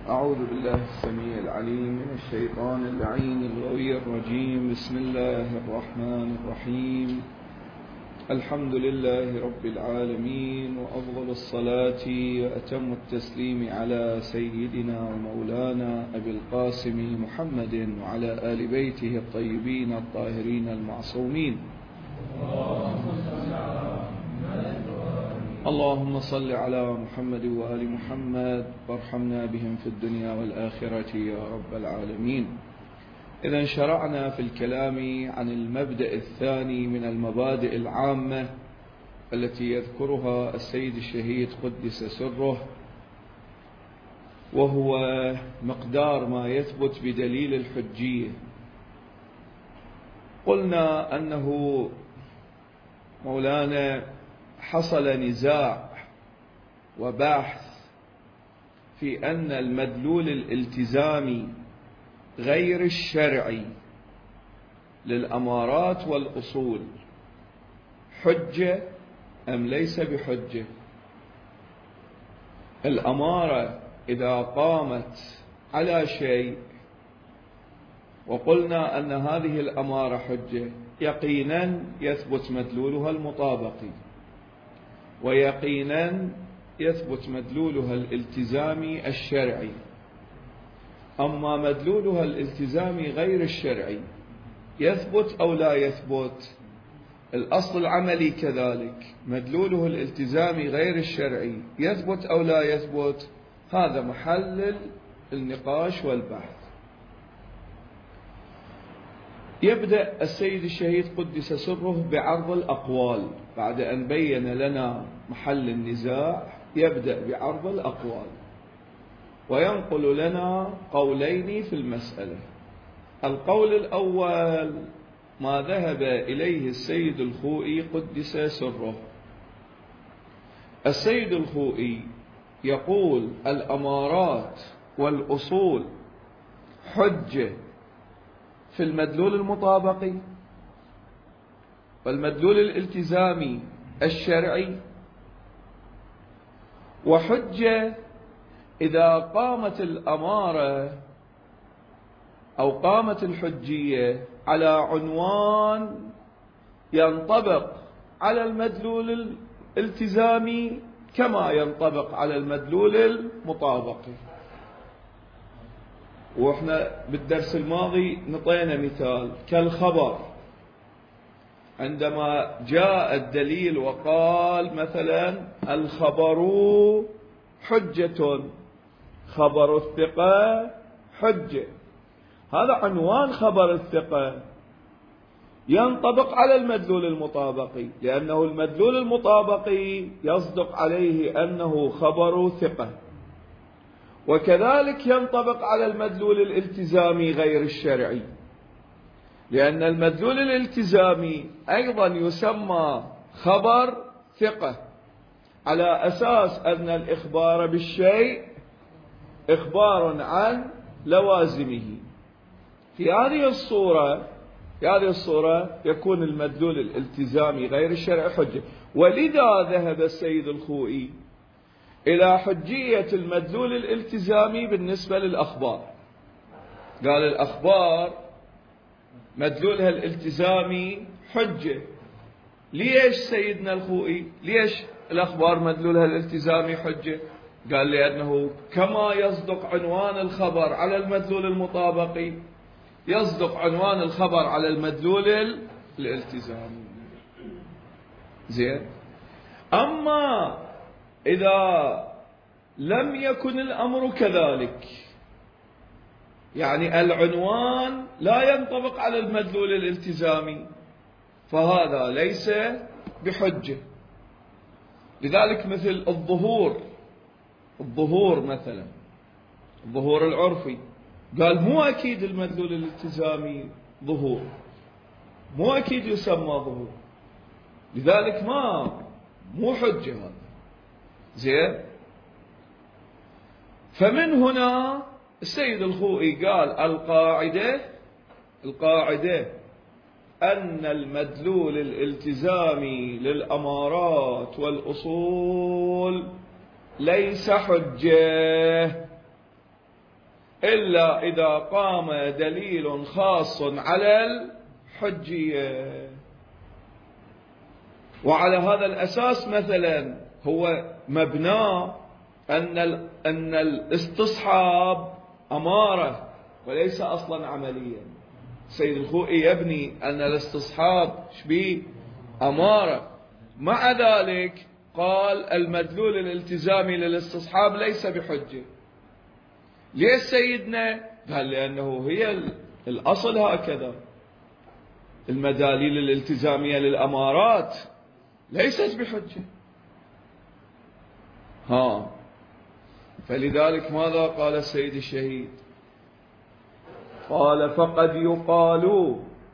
أعوذ بالله السميع العليم من الشيطان اللعين الغوي الرجيم. بسم الله الرحمن الرحيم. الحمد لله رب العالمين، وأفضل الصلاة وأتم التسليم على سيدنا ومولانا أبي القاسم محمد وعلى آل بيته الطيبين الطاهرين المعصومين. اللهم صل على محمد وآل محمد وارحمنا بهم في الدنيا والآخرة يا رب العالمين. إذا شرعنا في الكلام عن المبدأ الثاني من المبادئ العامة التي يذكرها السيد الشهيد قدس سره، وهو مقدار ما يثبت بدليل الحجية. قلنا أنه مولانا حصل نزاع وبحث في أن المدلول الالتزامي غير الشرعي للأمارات والأصول حجة أم ليس بحجة. الأمارة إذا قامت على شيء وقلنا أن هذه الأمارة حجة، يقينا يثبت مدلولها المطابقي، ويقينا يثبت مدلولها الالتزامي الشرعي. أما مدلولها الالتزامي غير الشرعي يثبت أو لا يثبت؟ الأصل العملي كذلك، مدلوله الالتزامي غير الشرعي يثبت أو لا يثبت؟ هذا محل النقاش والبحث. يبدأ السيد الشهيد قدس سره بعرض الأقوال بعد أن بين لنا محل النزاع. يبدأ بعرض الأقوال وينقل لنا قولين في المسألة. القول الأول ما ذهب إليه السيد الخوئي قدس سره. السيد الخوئي يقول الأمارات والأصول حجة في المدلول المطابقي والمدلول الالتزامي الشرعي، وحجة إذا قامت الأمارة أو قامت الحجية على عنوان ينطبق على المدلول الالتزامي كما ينطبق على المدلول المطابقي. وإحنا بالدرس الماضي نطينا مثال كالخبر، عندما جاء الدليل وقال مثلا الخبر حجة، خبر الثقة حجة، هذا عنوان خبر الثقة ينطبق على المدلول المطابقي، لأنه المدلول المطابقي يصدق عليه أنه خبر ثقة. وكذلك ينطبق على المدلول الالتزامي غير الشرعي، لأن المدلول الالتزامي أيضا يسمى خبر ثقة على أساس أن الإخبار بالشيء إخبار عن لوازمه. في هذه الصورة يكون المدلول الالتزامي غير الشرعي حجة. ولذا ذهب السيد الخوئي إلى حجية المدلول الالتزامي بالنسبة للأخبار. قال الأخبار مدلولها الالتزامي حجة. ليش سيدنا الخوئي؟ ليش الأخبار مدلولها الالتزامي حجة؟ قال لأنه كما يصدق عنوان الخبر على المدلول المطابقي يصدق عنوان الخبر على المدلول الالتزامي. زين. أما إذا لم يكن الأمر كذلك، يعني العنوان لا ينطبق على المدلول الالتزامي، فهذا ليس بحجة. لذلك مثل الظهور مثلا، الظهور العرفي، قال مو أكيد المدلول الالتزامي ظهور، مو أكيد يسمى ظهور، لذلك مو حجة هذا. زين. فمن هنا السيد الخوئي قال القاعدة أن المدلول الالتزامي للأمارات والأصول ليس حجة. إلا إذا قام دليل خاص على الحجية. وعلى هذا الأساس مثلا هو مبناه أن الاستصحاب أمارة وليس أصلا عمليا. سيد الخوئي يبني أن الاستصحاب شبيه أمارة، مع ذلك قال المدلول الالتزامي للاستصحاب ليس بحجة. ليش سيدنا؟ قال لأنه هي الأصل هكذا، المداليل الالتزامية للأمارات ليست بحجة. فلذلك ماذا قال السيد الشهيد؟ قال فقد يقال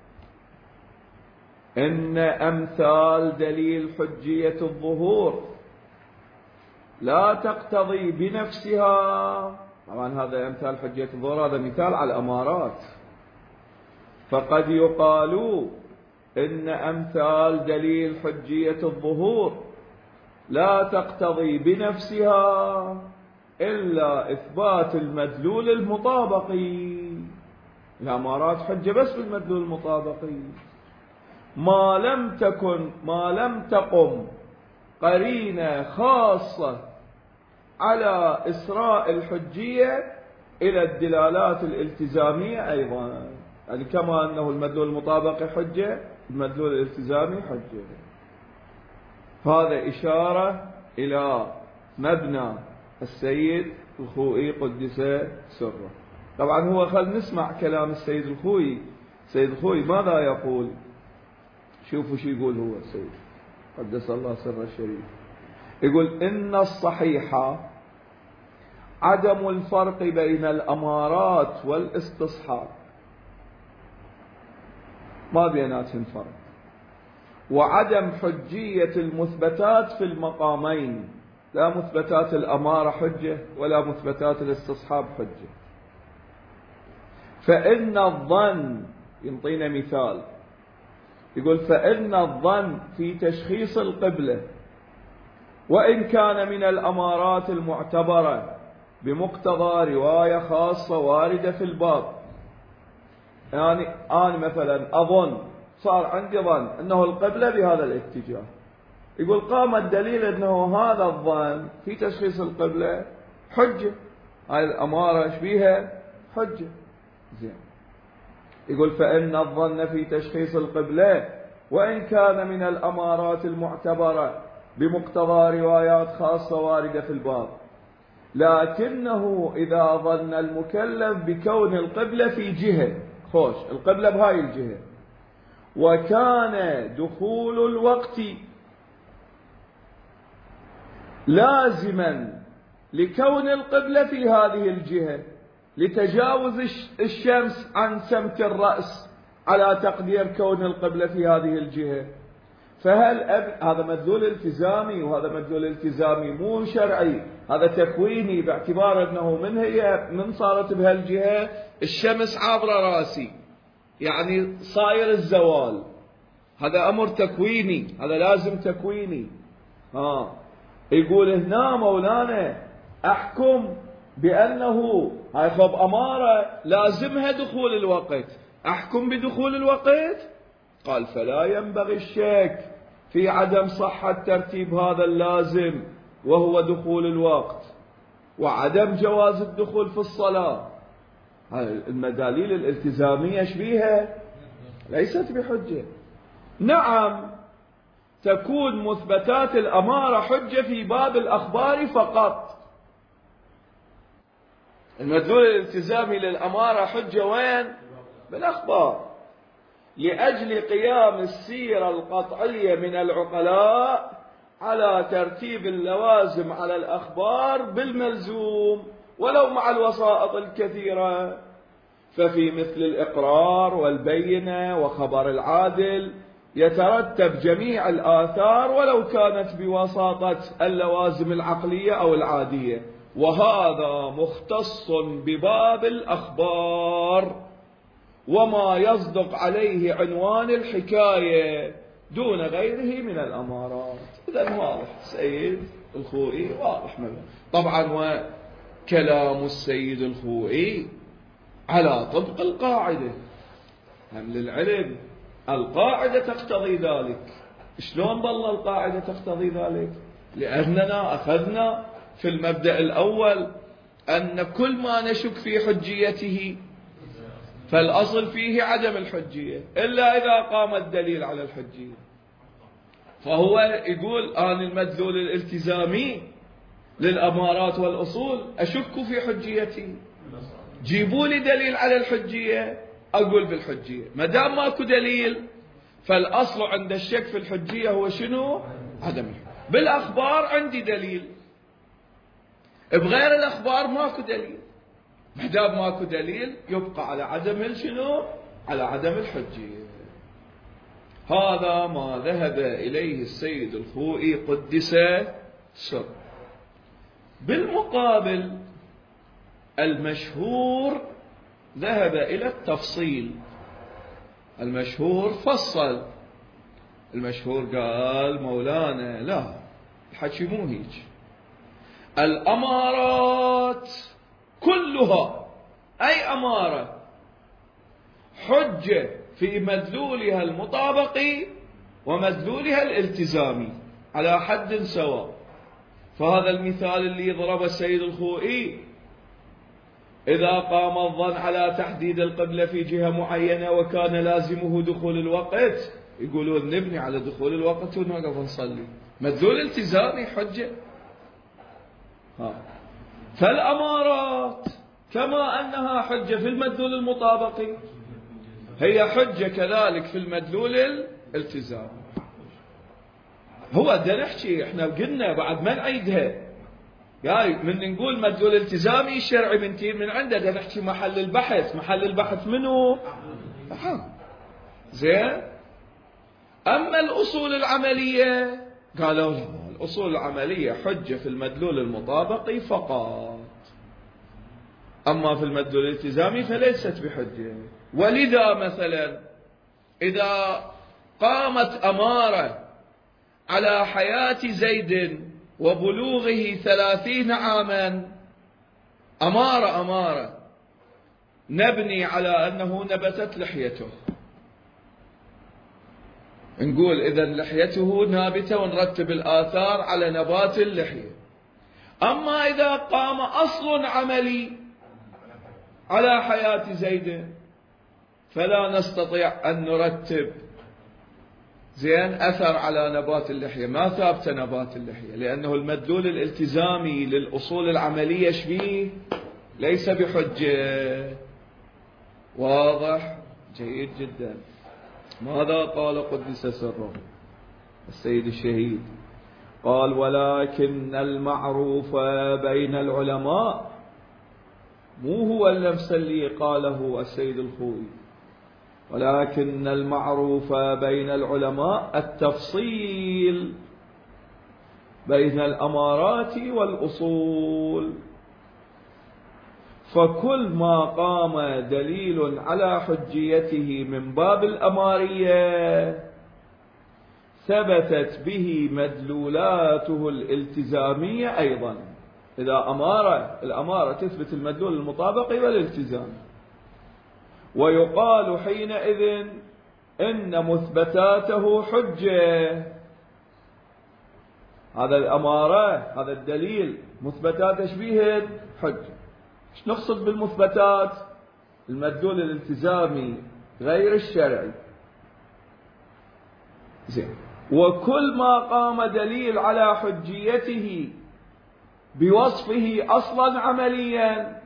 إن أمثال دليل حجية الظهور لا تقتضي بنفسها. طبعا هذا أمثال حجية الظهور، هذا مثال على الأمارات. فقد يقال إن أمثال دليل حجية الظهور لا تقتضي بنفسها إلا إثبات المدلول المطابقي. الأمارات حجة بس بالمدلول المطابقي، ما لم تقم قرينة خاصة على إسراء الحجية إلى الدلالات الالتزامية أيضا. يعني كما أنه المدلول المطابقي حجة، المدلول الالتزامي حجة. هذا إشارة إلى مبنى السيد الخوئي قدس سره. طبعا هو خل نسمع كلام السيد الخوئي. السيد الخوئي ماذا يقول؟ شوفوا شو يقول هو السيد قدس الله سره الشريف. يقول إن الصحيح عدم الفرق بين الأمارات والاستصحاب، ما بيناتهم فرق، وعدم حجية المثبتات في المقامين، لا مثبتات الأمارة حجة ولا مثبتات الاستصحاب حجة. فإن الظن، ينطينا مثال، يقول فإن الظن في تشخيص القبلة وإن كان من الأمارات المعتبرة بمقتضى رواية خاصة واردة في الباب. يعني أنا مثلا أظن، صار عندي ظن أنه القبلة بهذا الاتجاه، يقول قام الدليل أنه هذا الظن في تشخيص القبلة حجة، هاي الأمارة شبيها حجة. زين، يقول فإن الظن في تشخيص القبلة وإن كان من الأمارات المعتبرة بمقتضى روايات خاصة واردة في الباب، لكنه إذا ظن المكلف بكون القبلة في جهة، خوش القبلة بهاي الجهة، وكان دخول الوقت لازما لكون القبلة في هذه الجهة لتجاوز الشمس عن سمت الرأس على تقدير كون القبلة في هذه الجهة، فهل هذا مدلول التزامي، وهذا مدلول التزامي مو شرعي، هذا تكويني، باعتبار أنه من صارت بهالجهة الشمس عابرة راسي، يعني صاير الزوال، هذا أمر تكويني، هذا لازم تكويني. يقول هنا مولانا أحكم بأنه هاي خب أمارة لازمها دخول الوقت، أحكم بدخول الوقت؟ قال فلا ينبغي الشك في عدم صحة ترتيب هذا اللازم وهو دخول الوقت، وعدم جواز الدخول في الصلاة. المداليل الالتزامية شبيها ليست بحجة. نعم تكون مثبتات الأمارة حجة في باب الأخبار فقط. المدلول الالتزامي للأمارة حجة وين؟ بالأخبار، لأجل قيام السيرة القطعية من العقلاء على ترتيب اللوازم على الأخبار بالملزوم ولو مع الوسائط الكثيرة. ففي مثل الإقرار والبينة وخبر العادل يترتب جميع الآثار ولو كانت بواسطة اللوازم العقلية أو العادية، وهذا مختص بباب الأخبار وما يصدق عليه عنوان الحكاية دون غيره من الأمارات. إذن واضح سيد الخوئي واضح منه. طبعا كلام السيد الخوئي على طبق القاعدة. هم للعلم القاعدة تقتضي ذلك. شلون بالله القاعدة تقتضي ذلك؟ لأننا أخذنا في المبدأ الأول أن كل ما نشك في حجيته فالأصل فيه عدم الحجية إلا إذا قام الدليل على الحجية. فهو يقول أنا المدلول الالتزامي للأمارات والأصول أشك في حجيته، جيبوا لي دليل على الحجية أقول بالحجية. ما دام ماكو دليل فالأصل عند الشك في الحجية هو شنو؟ عدم الحجية. بالأخبار عندي دليل، بغير الأخبار ماكو دليل. ما دام ماكو دليل يبقى على عدم شنو؟ على عدم الحجية. هذا ما ذهب إليه السيد الخوئي قدس سره. بالمقابل المشهور ذهب إلى التفصيل. المشهور فصل. المشهور قال مولانا لا، الحكي مو هيك. الأمارات كلها، أي أمارة، حجة في مدلولها المطابقي ومدلولها الالتزامي على حد سواء. فهذا المثال اللي ضرب السيد الخوئي، إذا قام الظن على تحديد القبلة في جهة معينة وكان لازمه دخول الوقت، يقولون نبني على دخول الوقت ونوقف نصلي، مدلول التزامي حجة. فالأمارات كما أنها حجة في المدلول المطابقي هي حجة كذلك في المدلول الالتزامي. هو ده نحكي، احنا قلنا بعد ما نعيدها، يعني من نقول مدلول التزامي الشرعي من عنده ده نحكي محل البحث. محل البحث منه زين. أما الأصول العملية قالوا لا، الأصول العملية حجة في المدلول المطابقي فقط، أما في المدلول الالتزامي فليست بحجة. ولذا مثلا إذا قامت أمارة على حياة زيد وبلوغه 30 عاما، أمارة نبني على أنه نبتت لحيته، نقول إذا لحيته نابتة ونرتب الآثار على نبات اللحية. أما إذا قام أصل عملي على حياة زيد فلا نستطيع أن نرتب زين أثر على نبات اللحية، ما ثابت نبات اللحية، لأنه المدلول الالتزامي للأصول العملية شبيه ليس بحجة. واضح؟ جيد جدا. ماذا قال قدس سره السيد الشهيد؟ قال ولكن المعروف بين العلماء، مو هو اللمس اللي قاله السيد الخوئي، ولكن المعروف بين العلماء التفصيل بين الأمارات والأصول. فكل ما قام دليل على حجيته من باب الأمارية ثبتت به مدلولاته الالتزامية أيضا. إذا الأمارة تثبت المدلول المطابقي والالتزامي، ويقال حينئذ إن مثبتاته حجة. هذا الأمارة، هذا الدليل مثبتات تشبيه حجة. ايش نقصد بالمثبتات؟ المدلول الالتزامي غير الشرعي. زين. وكل ما قام دليل على حجيته بوصفه أصلا عمليا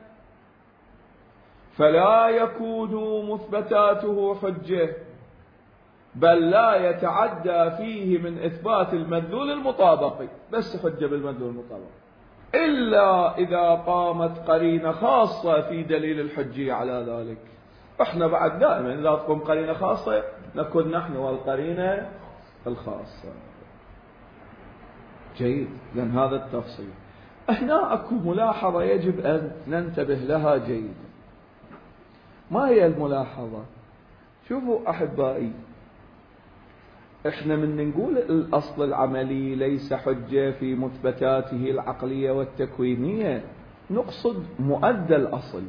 فلا يكون مثبتاته حجة، بل لا يتعدى فيه من إثبات المدلول المطابقي، بس حجة بالمدلول المطابقي، إلا إذا قامت قرينة خاصة في دليل الحجية على ذلك. احنا بعد دائما إذا تقوم قرينة خاصة نكون نحن والقرينة الخاصة. جيد. لأن هذا التفصيل هنا أكو ملاحظة يجب أن ننتبه لها جيدا. ما هي الملاحظة؟ شوفوا أحبائي، احنا من نقول الأصل العملي ليس حجة في مثبتاته العقلية والتكوينية، نقصد مؤدى الأصل،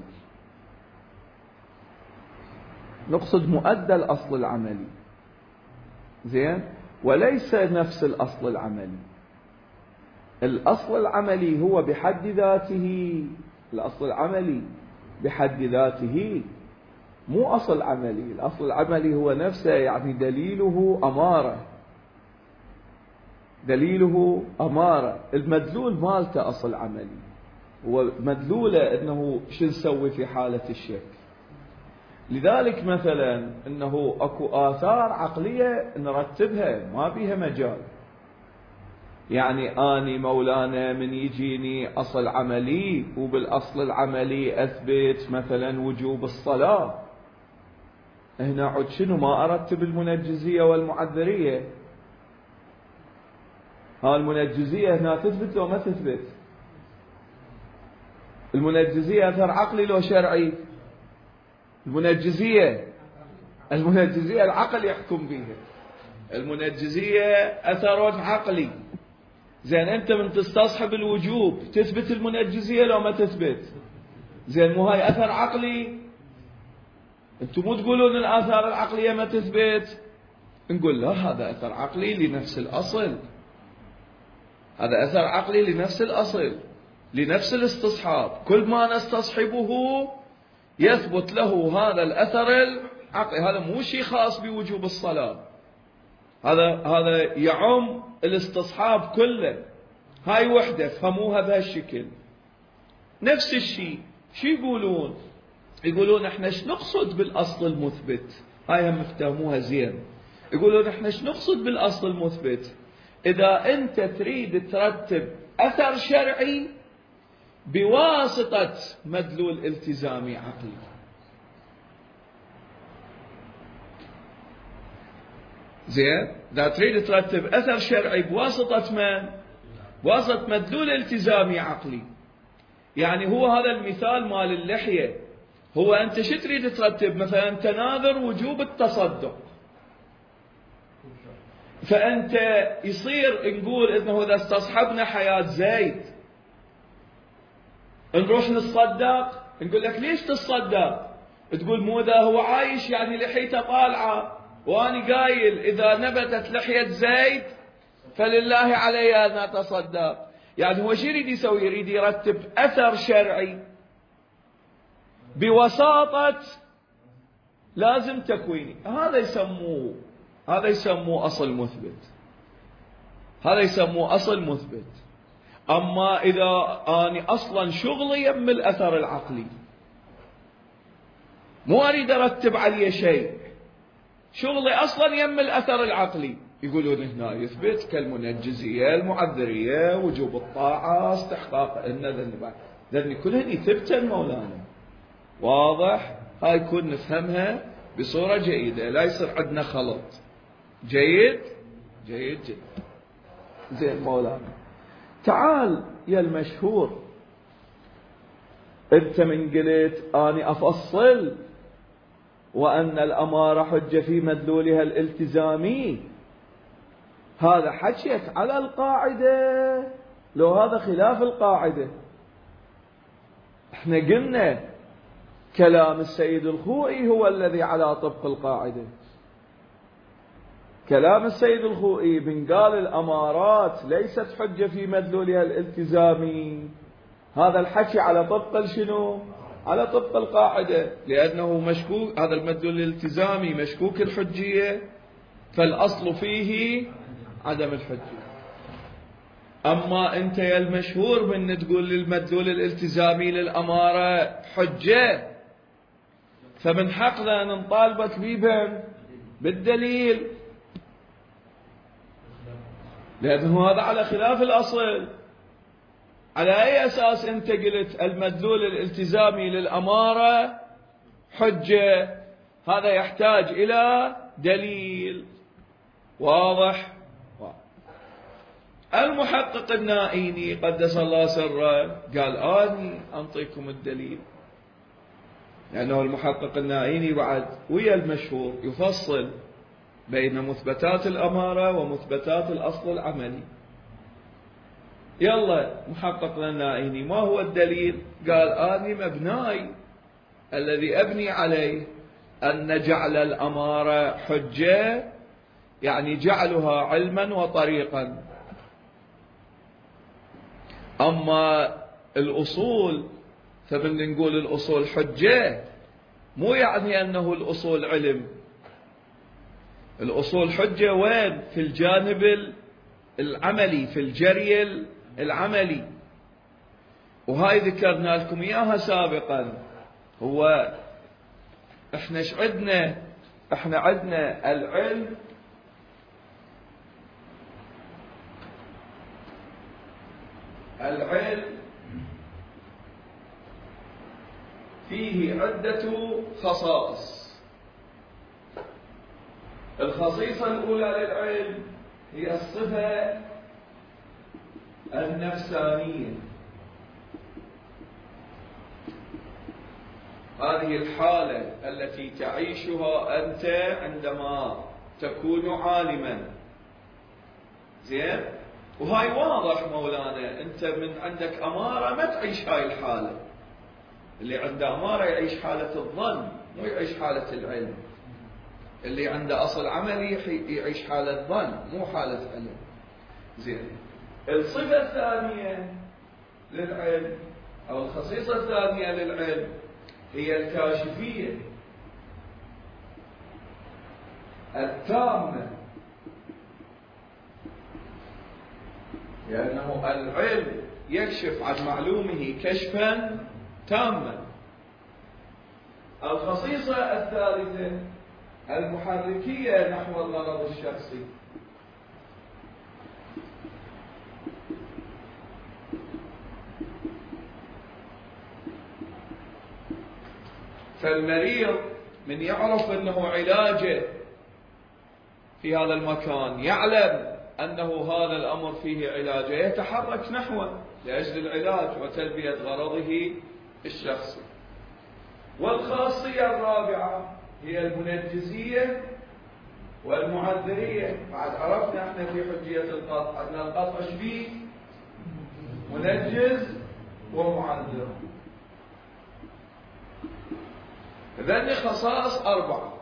نقصد مؤدى الأصل العملي، زين، وليس نفس الأصل العملي. الأصل العملي هو بحد ذاته، الأصل العملي بحد ذاته مو أصل عملي. الأصل العملي هو نفسه، يعني دليله أمارة، دليله أمارة. المدلول مالته أصل عملي، ومدلوله أنه شو نسوي في حالة الشك. لذلك مثلا أنه أكو آثار عقلية نرتبها ما بيها مجال. يعني أني مولانا من يجيني أصل عملي، وبالأصل العملي أثبت مثلا وجوب الصلاة، هنا عد شنو؟ ما أرتب المنجزية والمعذرية. ها المنجزية هنا تثبت لو ما تثبت؟ المنجزية أثر عقلي لو شرعي؟ المنجزية العقل يحكم بها، المنجزية أثر عقلي. زين، أنت من تستصحب الوجوب تثبت المنجزية لو ما تثبت؟ زين، مو هاي أثر عقلي؟ أنتم مو تقولون الآثار العقلية ما تثبت؟ نقول لا، هذا أثر عقلي لنفس الأصل، هذا أثر عقلي لنفس الأصل، لنفس الاستصحاب. كل ما نستصحبه يثبت له هذا الأثر العقلي. هذا مو شيء خاص بوجوب الصلاة، هذا يعم الاستصحاب كله. هاي وحدة، فهموها بهالشكل. نفس الشيء شو يقولون؟ يقولون احنا ايش نقصد بالأصل المثبت؟ هاي هم افتهموها زين. يقولون احنا ايش نقصد بالأصل المثبت؟ إذا أنت تريد ترتب أثر شرعي بواسطة مدلول التزامي عقلي، زين، إذا تريد ترتب أثر شرعي بواسطة من؟ بواسطة مدلول التزامي عقلي. يعني هو هذا المثال مال اللحية، هو أنت شو تريد ترتب؟ مثلا تناظر وجوب التصدق، فأنت يصير نقول إنه إذا استصحبنا حياة زيد نروح نتصدق. نقول لك ليش تتصدق؟ تقول مو إذا هو عايش يعني لحيته طالعة، وأنا قايل إذا نبتت لحية زيد فلله علي أن أتصدق. يعني هو شو يريد يسوي؟ يريد يرتب أثر شرعي بوساطة لازم تكويني. هذا يسموه أصل مثبت، هذا يسموه أصل مثبت. أما إذا أنا أصلا شغلي يم الأثر العقلي، مو أريد أرتب عليه شيء، شغلي أصلا يم الأثر العقلي، يقولون هنا يثبت كالمنجزية، المعذرية، وجوب الطاعة، استحقاق ذني كلهن يثبتن مولانا. واضح؟ هاي يكون نفهمها بصورة جيدة، لا يصير عندنا خلط. جيد جدا. زين مولانا، تعال يا المشهور، انت من قلت اني افصل وان الامارة حجة في مدلولها الالتزامي، هذا حكيك على القاعدة لو هذا خلاف القاعدة؟ احنا قلنا كلام السيد الخوئي هو الذي على طبق القاعدة. كلام السيد الخوئي من قال الأمارات ليست حجة في مدلولها الالتزامي، هذا الحكي على طبق شنو؟ على طبق القاعدة، لأنه مشكوك، هذا المدلول الالتزامي مشكوك الحجية، فالأصل فيه عدم الحجة. أما أنت يا المشهور من تقول للمدلول الالتزامي للأمارة حجة، فمن حقنا أن نطالبك بيبا بالدليل، لأنه هذا على خلاف الأصل. على أي أساس أنت قلت المدلول الالتزامي للأمارة حجة؟ هذا يحتاج إلى دليل. واضح؟ المحقق النائيني قدس الله سره قال آني أنطيكم الدليل، لأنه المحقق النائيني بعد ويا المشهور يفصل بين مثبتات الأمارة ومثبتات الأصل العملي. يلا محقق النائيني ما هو الدليل؟ قال أني مبناي الذي أبني عليه أن جعل الأمارة حجة يعني جعلها علما وطريقا. أما الأصول فمن نقول الأصول حجة مو يعني أنه الأصول علم. الأصول حجة وين؟ في الجانب العملي، في الجري العملي، وهاي ذكرنا لكم إياها سابقا. هو احنا ايش عندنا؟ احنا عندنا العلم فيه عدة خصائص. الخصيصة الأولى للعلم هي الصفة النفسانية. هذه الحالة التي تعيشها أنت عندما تكون عالما. زين؟ وهاي واضح مولانا، أنت من عندك أمارة ما تعيش هاي الحالة. اللي عنده أمارة يعيش حالة الظن، مو يعيش حالة العلم. اللي عنده أصل عملي يعيش حالة ظن، مو حالة علم. زين. الصفة الثانية للعلم أو الخصيصة الثانية للعلم هي الكاشفية التامة، لأنه العلم يكشف عن معلومه كشفا تاما. الخصيصة الثالثة المحركية نحو الغرض الشخصي. فالمريض من يعرف أنه علاجه في هذا المكان، يعلم أنه هذا الأمر فيه علاجه، يتحرك نحوه لأجل العلاج وتلبية غرضه الشخصي. والخاصية الرابعة هي المنجزية والمعذرية. بعد عرفنا احنا في حجية القطع أن القطع ايش فيه؟ منجز ومعذر. ذني خصائص 4.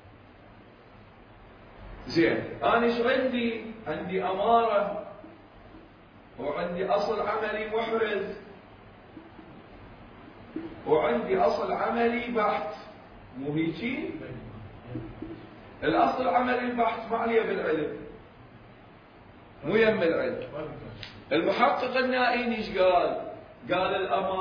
زين، أنا ايش عندي؟ عندي أمارة وعندي أصل عملي محرز وعندي أصل عملي بحت، مو هيجي؟ الأصل العملي البحت ما عليه بالعلم، مو يم العلم. المحقق النائيني ايش قال؟ قال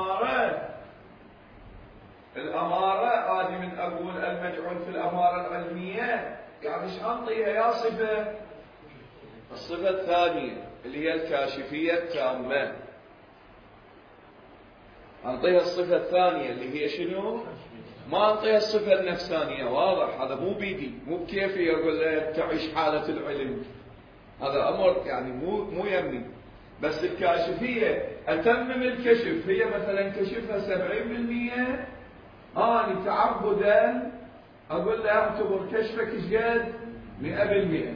الأمارة هذه من أقول المجعول في الأمارة العلمية، يعني ايش أنطيها يا صفة؟ الصفة الثانية اللي هي الكاشفية التامة. أنطيها الصفة الثانية اللي هي شنو؟ ما أنطيها الصفة النفسانية. واضح؟ هذا مو بيدي، مو بكيفي أقول له تعيش حالة العلم. هذا أمر يعني مو يمني. بس الكاشفية أتمم الكشف، هي مثلا كشفها 70%، أنا تعبدا أقول له أعتبر كشفك إيش 100%.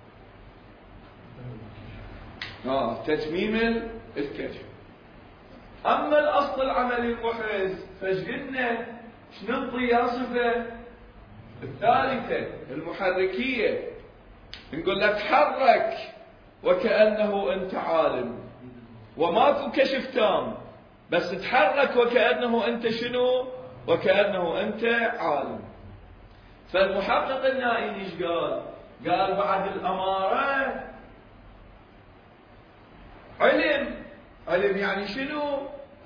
تتميم الكشف. أما الأصل العملي المحرز فايش قلنا؟ ايش ننطي يا صفة؟ الثالثة المحركية. نقول لك تحرك وكأنه أنت عالم، وماكو كشف تام، بس تحرك وكأنه أنت شنو؟ وكأنه أنت عالم. فالمحقق النائيني ايش قال؟ قال بعد الأمارة علم يعني شنو؟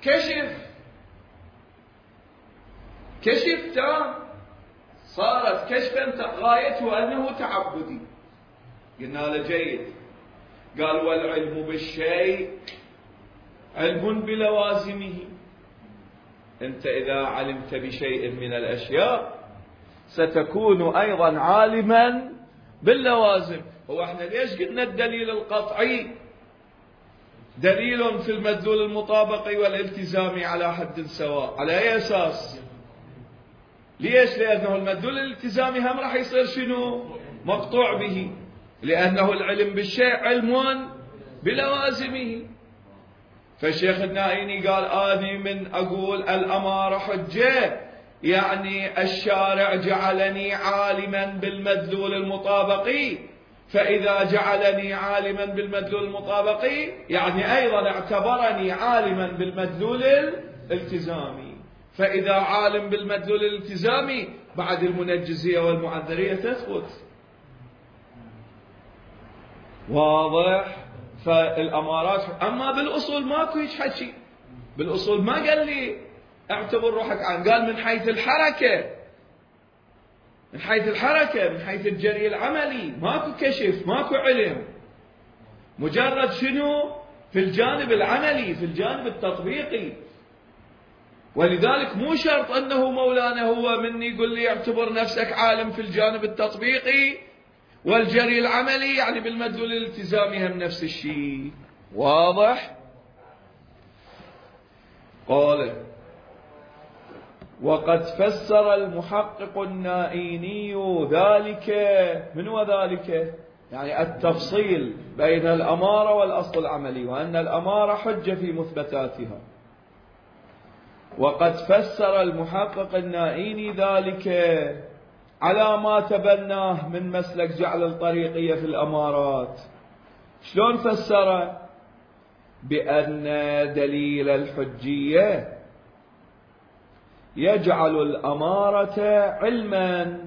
كشف تام، صارت كشفا غايته أنه تعبدي. قلنا له جيد. قال والعلم بالشيء علم بلوازمه. أنت إذا علمت بشيء من الأشياء ستكون أيضا عالما باللوازم. هو احنا ليش قلنا الدليل القطعي دليل في المدلول المطابقي والالتزامي على حد سواء؟ على أي أساس؟ ليش؟ لأنه المدلول الالتزامي هم راح يصير شنو؟ مقطوع به، لأنه العلم بالشيء علم بلوازمه. فالشيخ النائيني قال آني من أقول الأمارة حجة، يعني الشارع جعلني عالما بالمدلول المطابقي، فإذا جعلني عالما بالمدلول المطابقي يعني أيضا اعتبرني عالما بالمدلول الالتزامي، فإذا عالم بالمدلول الالتزامي بعد المنجزية والمعذرية تثبت. واضح؟ فالأمارات. أما بالأصول ماكو هيك حكي، بالأصول ما قال لي اعتبر روحك عن، قال من حيث الحركة، من حيث الحركة، من حيث الجري العملي، ماكو كشف، ماكو علم، مجرد شنو؟ في الجانب العملي، في الجانب التطبيقي. ولذلك مو شرط أنه مولانا هو مني يقول لي اعتبر نفسك عالم في الجانب التطبيقي والجري العملي، يعني بالمدلول الالتزامي هم نفس الشيء. واضح؟ قال وقد فسر المحقق النائيني ذلك. من هو ذلك؟ يعني التفصيل بين الأمارة والأصل العملي، وأن الأمارة حجة في مثبتاتها. وقد فسر المحقق النائيني ذلك على ما تبناه من مسلك جعل الطريقية في الأمارات. شلون فسره؟ بأن دليل الحجية يجعل الأمارة علما،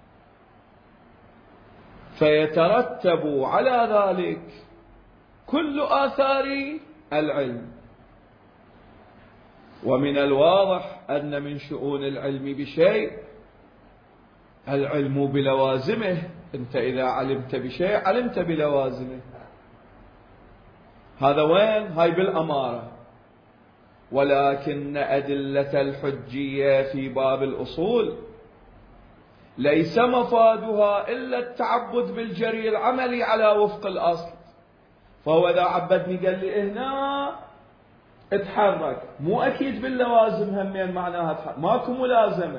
فيترتب على ذلك كل آثار العلم. ومن الواضح أن من شؤون العلم بشيء العلم بلوازمه، أنت إذا علمت بشيء علمت بلوازمه. هذا وين؟ هاي بالأمارة. ولكن أدلة الحجية في باب الأصول ليس مفادها إلا التعبد بالجري العملي على وفق الأصل. فهو إذا عبدني قال لي هنا اتحرك، مو أكيد باللوازم همين معناها اتحرك، ماكو ملازمة.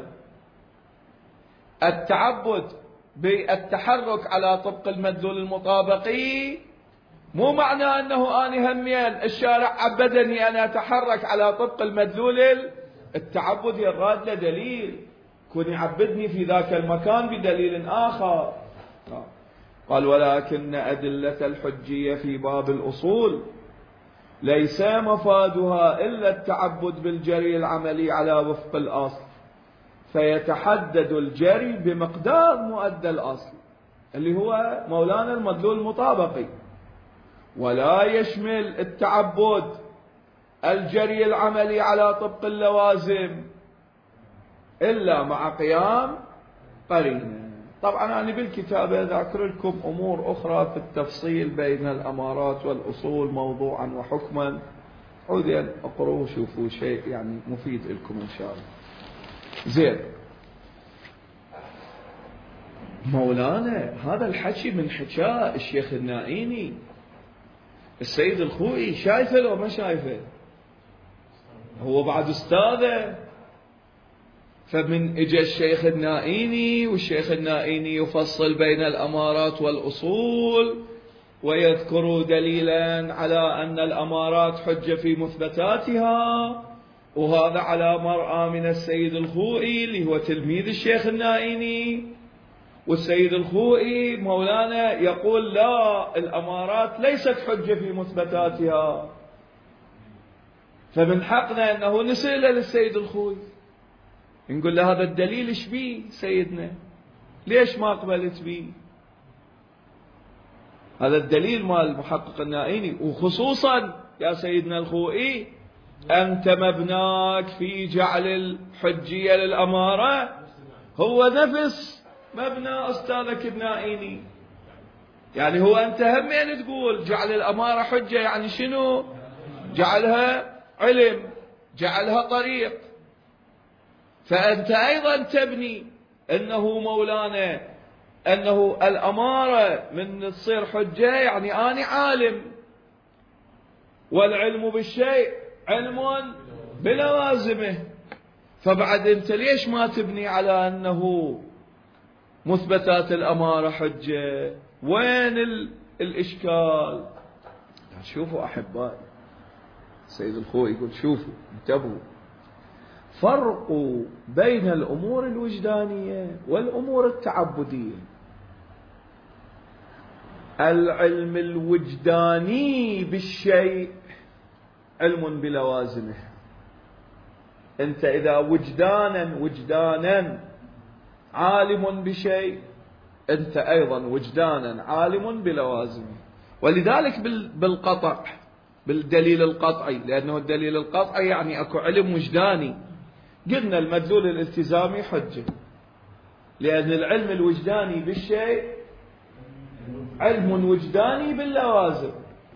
التعبد بالتحرك على طبق المدلول المطابقي مو معناه أنه أنا همين الشارع عبدني أنا أتحرك على طبق المدلول. التعبد يراد له دليل، كون يعبدني في ذاك المكان بدليل آخر. قال ولكن أدلة الحجية في باب الأصول ليس مفادها إلا التعبد بالجري العملي على وفق الأصل، فيتحدد الجري بمقدار مؤدى الأصل اللي هو مولانا المدلول المطابقي، ولا يشمل التعبد الجري العملي على طبق اللوازم إلا مع قيام قرينة. طبعا أنا بالكتابة ذاكر لكم أمور أخرى في التفصيل بين الأمارات والأصول موضوعا وحكما، عودين اقروا وشوفوا شيء يعني مفيد لكم إن شاء الله. زين، مولانا هذا الحكي من حكاء الشيخ النائيني، السيد الخوئي شايفه لو ما شايفه؟ هو بعد أستاذه. فمن اجى الشيخ النائيني، والشيخ النائيني يفصل بين الأمارات والأصول ويذكر دليلا على أن الأمارات حجة في مثبتاتها، وهذا على مرأى من السيد الخوئي اللي هو تلميذ الشيخ النائيني. والسيد الخوئي مولانا يقول لا، الأمارات ليست حجة في مثبتاتها. فمن حقنا أنه نسأل للسيد الخوئي نقول له هذا الدليل ايش بيه سيدنا؟ ليش ما قبلت بيه؟ هذا الدليل مال المحقق النائيني. وخصوصا يا سيدنا الخوئي أنت مبناك في جعل الحجية للأمارة هو نفس مبنى أستاذك النائيني. يعني هو أنت همين تقول جعل الأمارة حجة، يعني شنو؟ جعلها علم، جعلها طريق. فأنت أيضا تبني أنه مولانا أنه الأمارة من تصير حجة يعني أنا عالم، والعلم بالشيء علم بلوازمه. فبعد أنت ليش ما تبني على أنه مثبتات الأمارة حجة؟ وين الإشكال؟ شوفوا أحبائي، سيد الخوئي يقول شوفوا انتبهوا، فرق بين الأمور الوجدانية والأمور التعبدية. العلم الوجداني بالشيء علم بلوازمه. أنت إذا وجدانا عالم بشيء، أنت أيضا وجدانا عالم بلوازمه. ولذلك بالقطع، بالدليل القطعي، لأنه الدليل القطعي يعني أكو علم وجداني، قلنا المدلول الالتزامي حجة، لأن العلم الوجداني بالشيء علم وجداني باللوازم.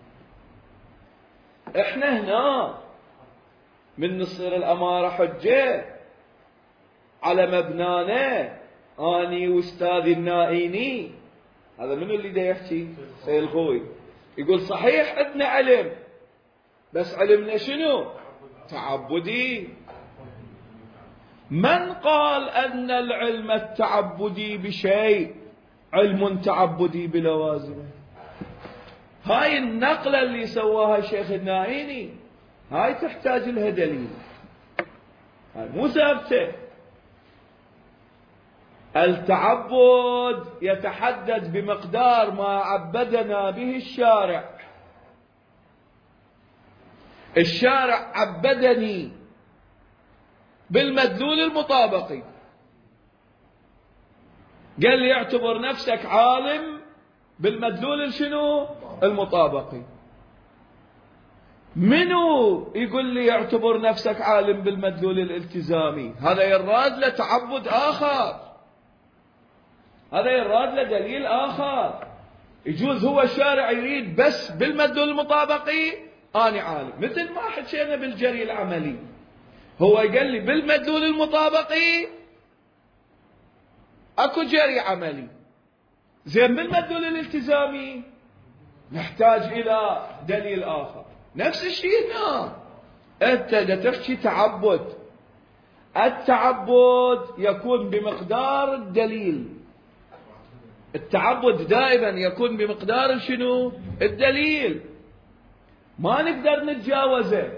احنا هنا من نصير الأمارة حجة على مبنانا، أني وأستاذي النائيني. هذا منو اللي دا يحكي؟ سيد الخوئي يقول صحيح عندنا علم، بس علمنا شنو؟ تعبدي. من قال أن العلم التعبدي بشيء علم تعبدي بلوازمه؟ هاي النقلة اللي سواها الشيخ النائيني هاي تحتاج لها دليل، هاي مو ثابتة. التعبد يتحدد بمقدار ما عبدنا به الشارع. الشارع عبدني بالمدلول المطابقي، قال لي اعتبر نفسك عالم بالمدلول شنو؟ المطابقي. منو يقول لي يعتبر نفسك عالم بالمدلول الالتزامي؟ هذا يراد له تعبد آخر، هذا يراد له دليل آخر. يجوز هو الشارع يريد بس بالمدلول المطابقي أنا عالم، مثل ما حكينا بالجري العملي. هو قال لي بالمدلول المطابقي اكو جري عملي، زين بالمدلول الالتزامي نحتاج الى دليل اخر. نفس الشيء هنا، انت تحكي تعبد، التعبد يكون بمقدار الدليل. التعبد دائما يكون بمقدار شنو؟ الدليل، ما نقدر نتجاوزه.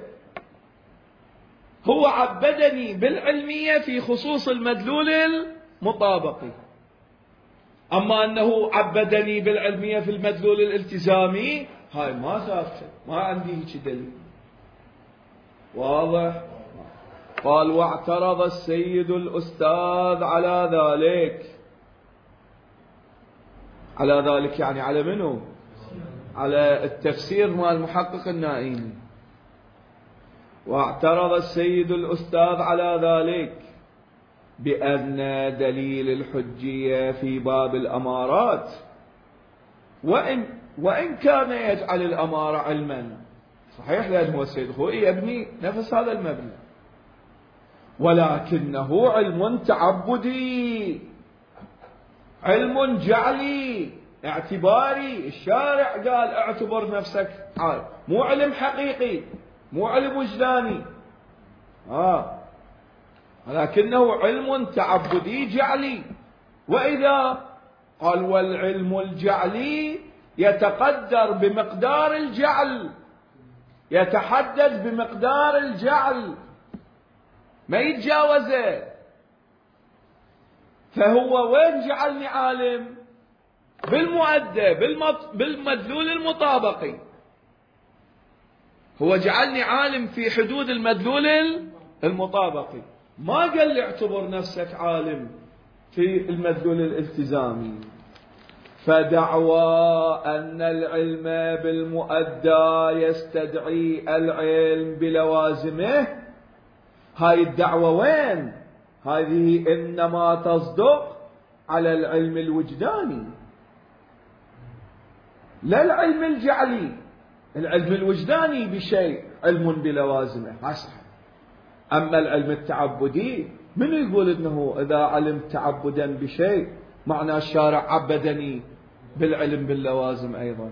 هو عبدني بالعلمية في خصوص المدلول المطابقي، أما أنه عبدني بالعلمية في المدلول الالتزامي هاي ما ثابتة، ما عندي هيك دليل. واضح؟ قال واعترض السيد الأستاذ على ذلك. على ذلك يعني على منو؟ على التفسير مال المحقق النائيني. واعترض السيد الأستاذ على ذلك بأن دليل الحجية في باب الأمارات وإن كان يجعل الأمارة علما، صحيح لأنه السيد الخوئي يبني نفس هذا المبنى، ولكنه علم تعبدي، علم جعلي اعتباري. الشارع قال اعتبر نفسك عالم، مو علم حقيقي، مو علم وجداني، ولكنه علم تعبدي جعلي. وإذا قال والعلم الجعلي يتقدر بمقدار الجعل، يتحدد بمقدار الجعل، ما يتجاوزه. فهو وين جعلني عالم؟ بالمؤدى، بالمدلول المطابقي. هو جعلني عالم في حدود المدلول المطابقي، ما قال لي اعتبر نفسك عالم في المدلول الالتزامي. فدعوى أن العلم بالمؤدى يستدعي العلم بلوازمه، هاي الدعوة وين؟ هذه إنما تصدق على العلم الوجداني، لا العلم الجعلي. العلم الوجداني بشيء علم بلوازمه، ما صح. أما العلم التعبدي، من يقول إنه إذا علمت تعبدا بشيء معنى الشارع عبدني بالعلم باللوازم أيضا؟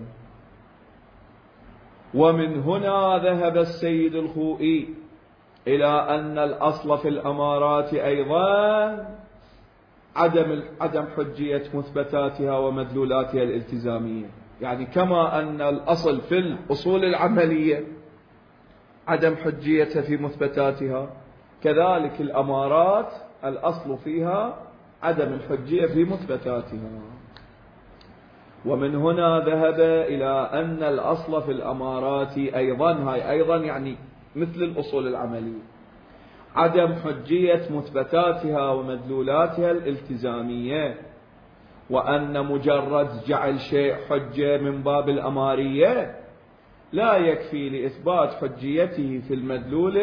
ومن هنا ذهب السيد الخوئي إلى أن الأصل في الأمارات أيضا عدم حجية مثبتاتها ومدلولاتها الالتزامية. يعني كما أن الأصل في الأصول العملية عدم حجيتها في مثبتاتها، كذلك الأمارات الأصل فيها عدم الحجية في مثبتاتها. ومن هنا ذهب إلى أن الأصل في الأمارات أيضا، هاي أيضا يعني مثل الأصول العملية، عدم حجية مثبتاتها ومدلولاتها الالتزامية، وأن مجرد جعل شيء حجة من باب الأمارية لا يكفي لإثبات حجيته في المدلول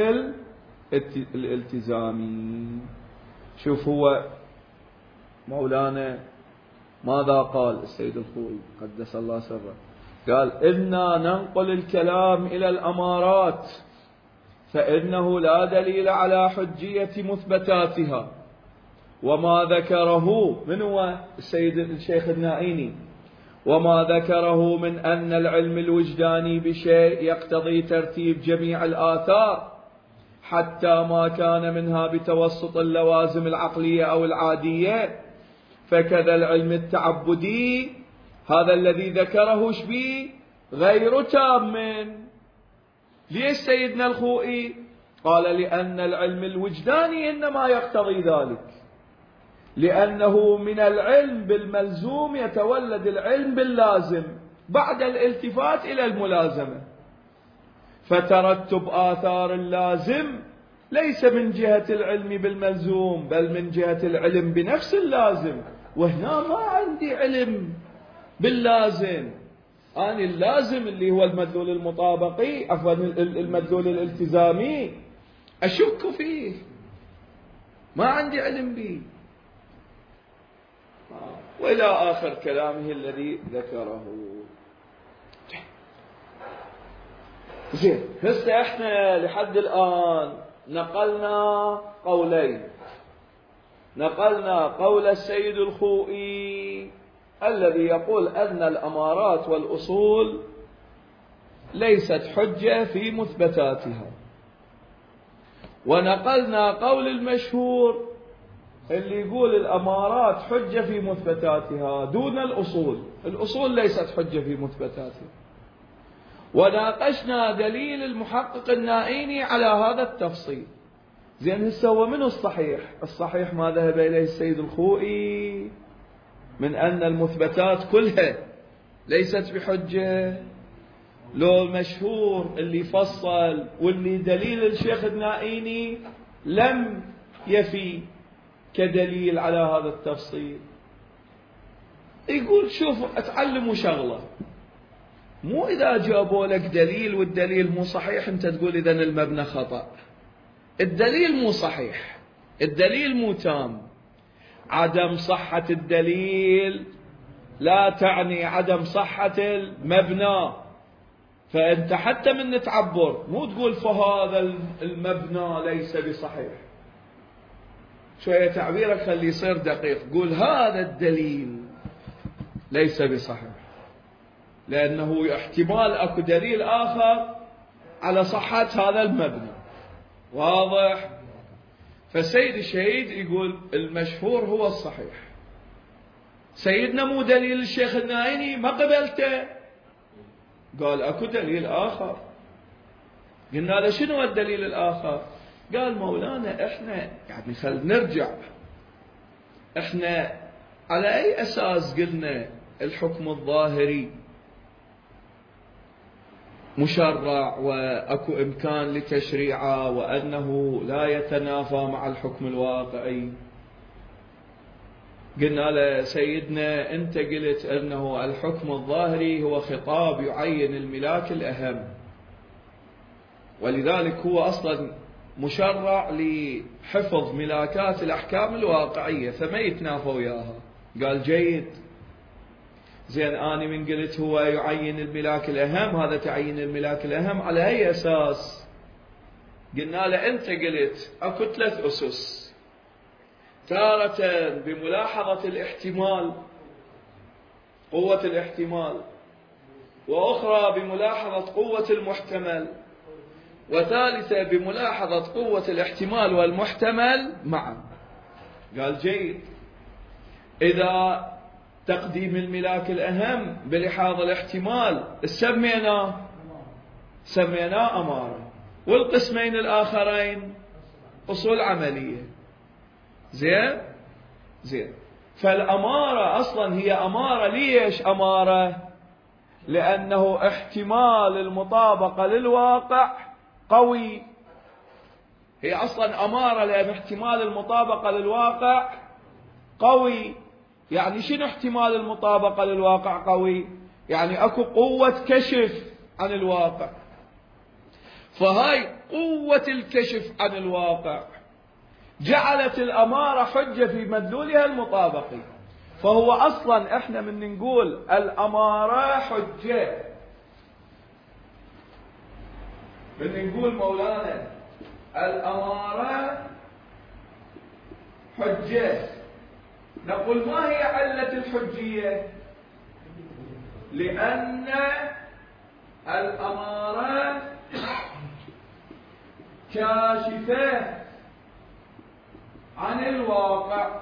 الالتزامي. شوف هو مولانا ماذا قال السيد الخوئي قدس الله سره؟ قال: إنا ننقل الكلام إلى الأمارات فإنه لا دليل على حجية مثبتاتها. وما ذكره من هو السيد الشيخ النائيني، وما ذكره من أن العلم الوجداني بشيء يقتضي ترتيب جميع الآثار حتى ما كان منها بتوسط اللوازم العقلية أو العادية، فكذا العلم التعبدي هذا الذي ذكره شبيه غير تام. ليش سيدنا الخوئي قال لأن العلم الوجداني إنما يقتضي ذلك؟ لأنه من العلم بالملزوم يتولد العلم باللازم بعد الالتفات إلى الملازمة، فترتب آثار اللازم ليس من جهة العلم بالملزوم بل من جهة العلم بنفس اللازم. وهنا ما عندي علم باللازم، أنا اللازم اللي هو المدلول المطابقي، عفوا المدلول الالتزامي أشك فيه، ما عندي علم به. وإلى آخر كلامه الذي ذكره. زين، هسه احنا لحد الآن نقلنا قولين. نقلنا قول السيد الخوئي الذي يقول أن الأمارات والأصول ليست حجة في مثبتاتها، ونقلنا قول المشهور اللي يقول الأمارات حجة في مثبتاتها دون الأصول، الأصول ليست حجة في مثبتاتها. وناقشنا دليل المحقق النائيني على هذا التفصيل. زين، هسه هو منو الصحيح؟ الصحيح ما ذهب إليه السيد الخوئي من أن المثبتات كلها ليست بحجة، لو المشهور اللي فصل واللي دليل الشيخ النائيني لم يفي كدليل على هذا التفصيل. يقول شوف اتعلموا شغلة، مو إذا جابوا لك دليل والدليل مو صحيح أنت تقول إذن المبنى خطأ. الدليل مو صحيح، الدليل مو تام. عدم صحة الدليل لا تعني عدم صحة المبنى. فأنت حتى من تعبر مو تقول فهذا المبنى ليس بصحيح، شوية تعبيرك خلي يصير دقيق، قول هذا الدليل ليس بصحيح، لأنه احتمال أكو دليل آخر على صحة هذا المبنى. واضح؟ فسيد الشهيد يقول المشهور هو الصحيح. سيدنا مو دليل الشيخ النائيني ما قبلته، قال أكو دليل آخر. قلنا له شنو الدليل الآخر؟ قال مولانا احنا يعني خل نرجع، احنا على أي أساس قلنا الحكم الظاهري مشرع وأكو إمكان لتشريعه وأنه لا يتنافى مع الحكم الواقعي؟ قلنا له سيدنا أنت قلت أنه الحكم الظاهري هو خطاب يعين الملاك الأهم، ولذلك هو أصلا مشرع لحفظ ملاكات الأحكام الواقعية فما يتنافى وياها. قال جيد. زين، أنا من قلت هو يعين الملاك الأهم، هذا تعيين الملاك الأهم على أي أساس؟ قلنا له أنت قلت أكو 3 أسس، تارة بملاحظة الاحتمال قوة الاحتمال، وأخرى بملاحظة قوة المحتمل، وثالثة بملاحظة قوة الاحتمال والمحتمل معا. قال جيد. إذا تقديم الملاك الأهم بلحاظ الاحتمال سميناه أمارة، والقسمين الآخرين أصول عملية. زين. فالأمارة أصلا هي أمارة. ليش أمارة؟ لأنه احتمال المطابقة للواقع قوي. هي أصلا أمارة لأن احتمال المطابقة للواقع قوي. يعني شنو احتمال المطابقة للواقع قوي؟ يعني أكو قوة كشف عن الواقع. فهاي قوة الكشف عن الواقع جعلت الأمارة حجة في مدلولها المطابقي. فهو أصلا احنا من نقول الأمارة حجة، من نقول مولانا الأمارة حجة، نقول ما هي علة الحجية؟ لأن الأمارة كاشفة عن الواقع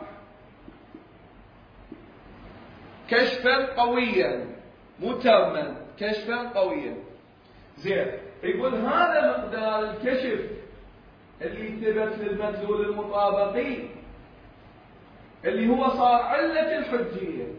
كشفا قويا، مو تاما، كشفا قويا. زين، يقول هذا مقدار الكشف اللي ثبت للمدلول المطابقي اللي هو صار علة الحجية،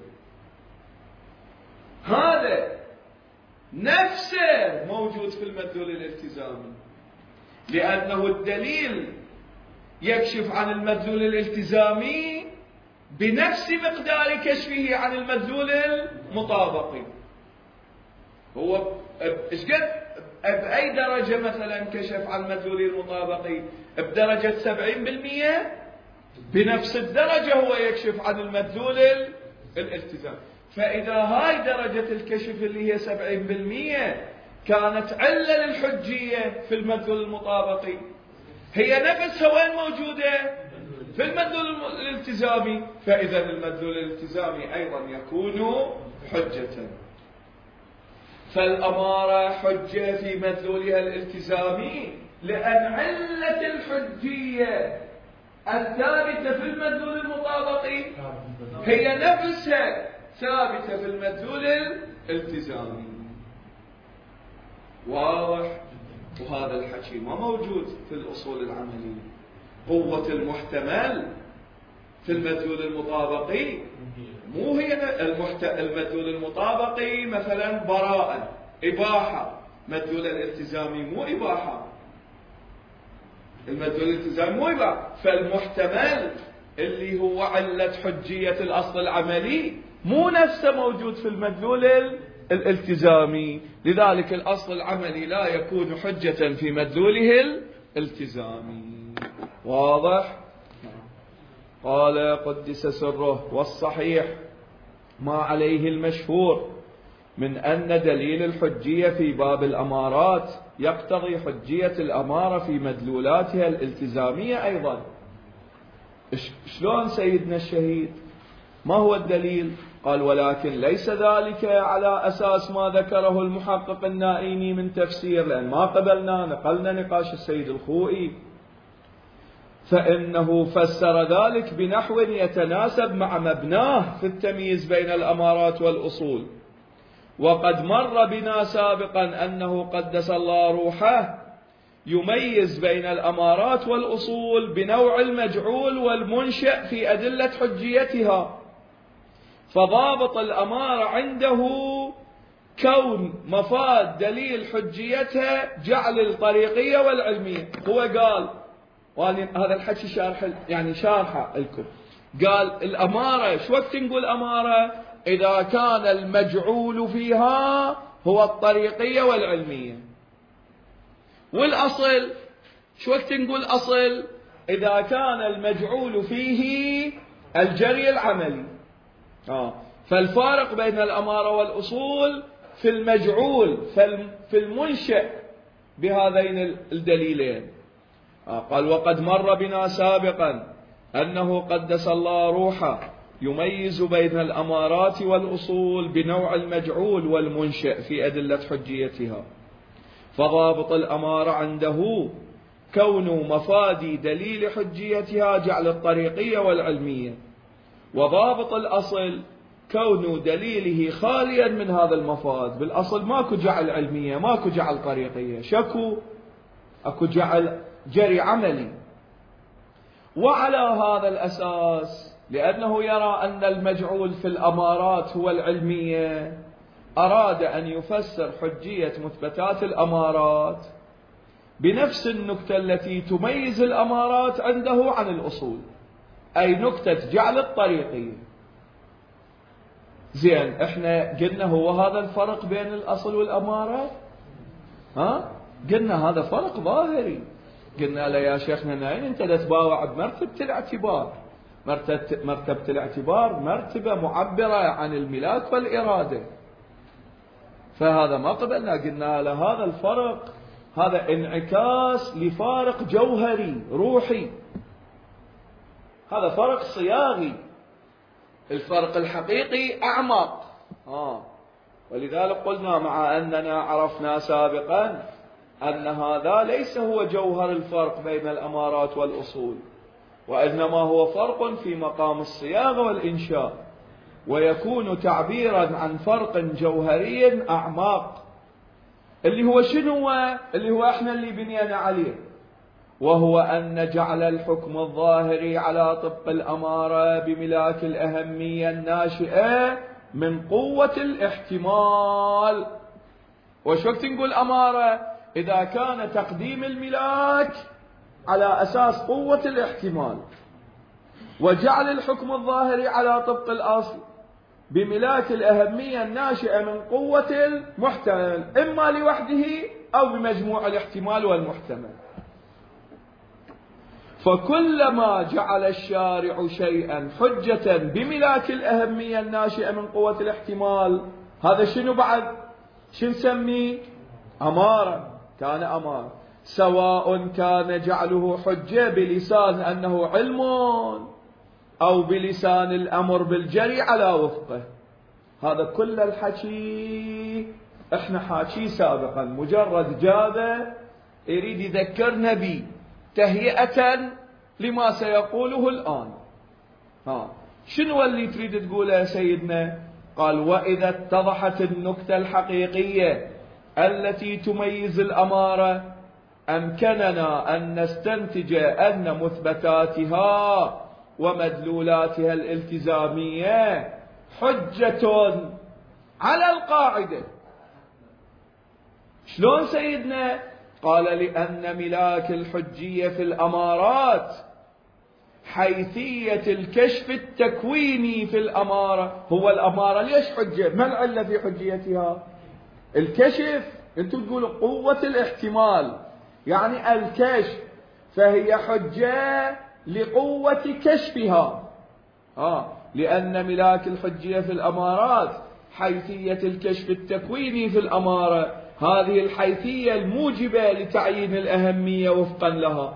هذا نفسه موجود في المدلول الالتزامي، لأنه الدليل يكشف عن المدلول الالتزامي بنفس مقدار كشفه عن المدلول المطابقي. هو ايش قد بأي درجة مثلا كشف عن المدلول المطابقي؟ بدرجة 70%. بنفس الدرجة هو يكشف عن المدلول الالتزامي. فإذا هاي درجة الكشف اللي هي 70% كانت علة للحجية في المدلول المطابقي، هي نفسها وين موجودة؟ في المدلول الالتزامي. فإذا المدلول الالتزامي أيضا يكون حجة. فالأمارة حجة في مدلولها الالتزامي لأن علة الحجية الثابتة في المدلول المطابقي هي نفسها ثابتة في المدلول الالتزامي. واضح؟ وهذا الحكي ما موجود في الأصول العملية. قوة المحتمل في المدلول المطابقي مو هي المدلول المطابقي مثلا براءة إباحة، مدلول الالتزامي مو إباحة، المدلول الالتزامي مو إباحة. فالمحتمل اللي هو علة حجية الأصل العملي مو نفسه موجود في المدلول الالتزامي، لذلك الأصل العملي لا يكون حجة في مدلوله الالتزامي. واضح؟ قال قدس سره: والصحيح ما عليه المشهور من أن دليل الحجية في باب الأمارات يقتضي حجية الأمارة في مدلولاتها الالتزامية أيضا. شلون سيدنا الشهيد؟ ما هو الدليل؟ قال: ولكن ليس ذلك على أساس ما ذكره المحقق النائيني من تفسير، لأن ما قبلنا نقلنا نقاش السيد الخوئي، فإنه فسر ذلك بنحو يتناسب مع مبناه في التمييز بين الأمارات والأصول. وقد مر بنا سابقا أنه قدس الله روحه يميز بين الأمارات والأصول بنوع المجعول والمنشأ في أدلة حجيتها. فضابط الأمارة عنده كون مفاد دليل حجيتها جعل الطريقية والعلمية. هو قال، وهذا الحكي شارحة لكم، قال الأمارة شو وقت نقول أمارة؟ إذا كان المجعول فيها هو الطريقية والعلمية. والأصل شو وقت نقول أصل؟ إذا كان المجعول فيه الجري العملي. فالفارق بين الأمارة والأصول في المجعول، في المنشأ بهذين الدليلين. قال: وقد مر بنا سابقا أنه قدس الله روحه يميز بين الأمارات والأصول بنوع المجعول والمنشأ في أدلة حجيتها. فضابط الأمارة عنده كون مفاد دليل حجيتها جعل الطريقية والعلمية، وضابط الأصل كون دليله خاليا من هذا المفاد. بالأصل ماكو جعل علمية، ماكو جعل طريقية، شكو أكو جري عملي. وعلى هذا الأساس، لأنه يرى أن المجعول في الأمارات هو العلمية، أراد أن يفسر حجية مثبتات الأمارات بنفس النكتة التي تميز الأمارات عنده عن الأصول، أي نكتة جعل الطريقية. زين، احنا قلنا هو هذا الفرق بين الأصل والأمارة؟ قلنا هذا فرق ظاهري. قلنا له يا شيخنا ناين انت تتباوع بمرتبة الاعتبار. مرتبة الاعتبار مرتبة معبرة عن الملاك والإرادة، فهذا ما قبلنا. قلنا له هذا الفرق هذا انعكاس لفارق جوهري روحي، هذا فرق صياغي. الفرق الحقيقي أعمق. ولذلك قلنا مع أننا عرفنا سابقا أن هذا ليس هو جوهر الفرق بين الأمارات والأصول، وإنما هو فرق في مقام الصياغة والإنشاء، ويكون تعبيرا عن فرق جوهري أعمق، اللي هو شنو؟ اللي هو احنا اللي بنينا عليه، وهو أن جعل الحكم الظاهري على طبق الأمارة بملاك الأهمية الناشئة من قوة الاحتمال. وش وقت نقول أمارة؟ إذا كان تقديم الملاك على أساس قوة الاحتمال، وجعل الحكم الظاهري على طبق الأصل بملاك الأهمية الناشئة من قوة المحتمل، إما لوحده أو بمجموع الاحتمال والمحتمل. فكلما جعل الشارع شيئا حجة بملاك الأهمية الناشئة من قوة الاحتمال، هذا شنو بعد؟ شنو نسميه؟ أمارة. كان أمارة، سواء كان جعله حجة بلسان أنه علم أو بلسان الأمر بالجري على وفقه. هذا كل الحكي احنا حاكي سابقا، مجرد جابه يريد يذكرنا به تهيئة لما سيقوله الآن. شنو اللي تريد تقوله يا سيدنا؟ قال: وإذا اتضحت النكتة الحقيقية التي تميز الأمارة، أمكننا أن نستنتج أن مثبتاتها ومدلولاتها الالتزامية حجة على القاعدة. شلون سيدنا؟ قال: لأن ملاك الحجية في الأمارات حيثية الكشف التكويني في الأمارة. هو الأمارة ليش حجة؟ ما العلة في حجيتها؟ الكشف. انتم تقولوا قوة الاحتمال، يعني الكشف، فهي حجة لقوة كشفها. لأن ملاك الحجية في الأمارات حيثية الكشف التكويني في الأمارة، هذه الحيثية الموجبة لتعيين الأهمية وفقا لها.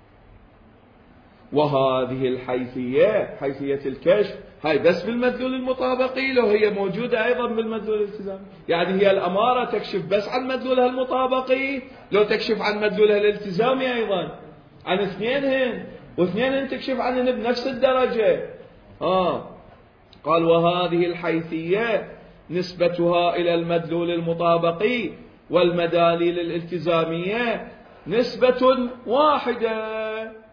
وهذه الحيثية، حيثية الكشف، هاي بس بالمدلول المطابقي، لو هي موجودة أيضا بالمدلول الالتزامي. يعني هي الأمارة تكشف بس عن مدلولها المطابقي، لو تكشف عن مدلولها الالتزامي أيضا، عن اثنينهن، واثنينهن تكشف عنهن بنفس الدرجة. قال: وهذه الحيثية نسبتها إلى المدلول المطابقي والمداليل الالتزامية نسبة واحدة.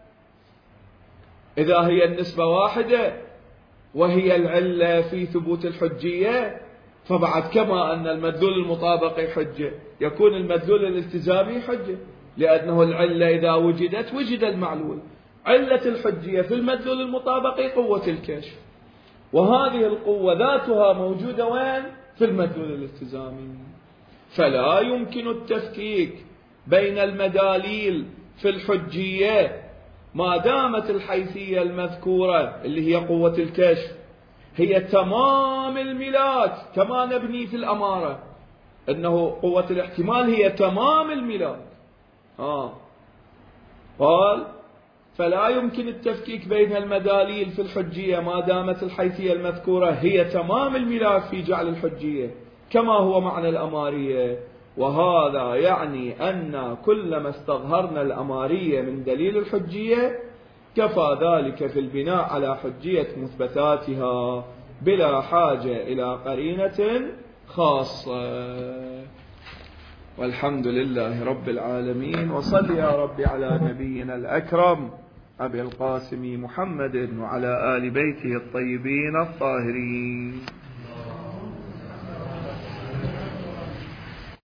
إذا هي النسبة واحدة وهي العلة في ثبوت الحجية، فبعد كما أن المدلول المطابقي حجة، يكون المدلول الالتزامي حجة، لأنه العلة إذا وجدت وجد المعلول. علة الحجية في المدلول المطابقي قوة الكشف، وهذه القوة ذاتها موجودة وين؟ في المدلول الالتزامي. فلا يمكن التفكيك بين المداليل في الحجية ما دامت الحيثية المذكورة اللي هي قوة الكشف هي تمام الملاك، كما نبني في الأمارة أنه قوة الاحتمال هي تمام الملاك. قال: فلا يمكن التفكيك بين المداليل في الحجية ما دامت الحيثية المذكورة هي تمام الملاك في جعل الحجية كما هو معنى الأمارية. وهذا يعني أن كلما استظهرنا الأمارية من دليل الحجية كفى ذلك في البناء على حجية مثبتاتها بلا حاجة إلى قرينة خاصة. والحمد لله رب العالمين. وصل يا رب على نبينا الأكرم أبي القاسم محمد وعلى آل بيته الطيبين الطاهرين.